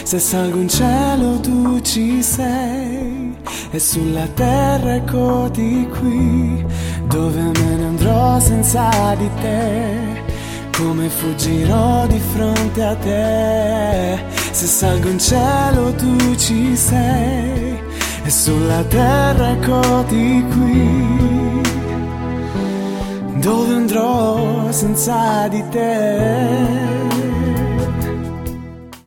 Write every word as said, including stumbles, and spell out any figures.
Se salgo in cielo tu ci sei, e sulla terra eccoti qui, dove me ne andrò senza di te, come fuggirò di fronte a te. Se salgo in cielo tu ci sei, e sulla terra eccoti qui, dove andrò senza di te.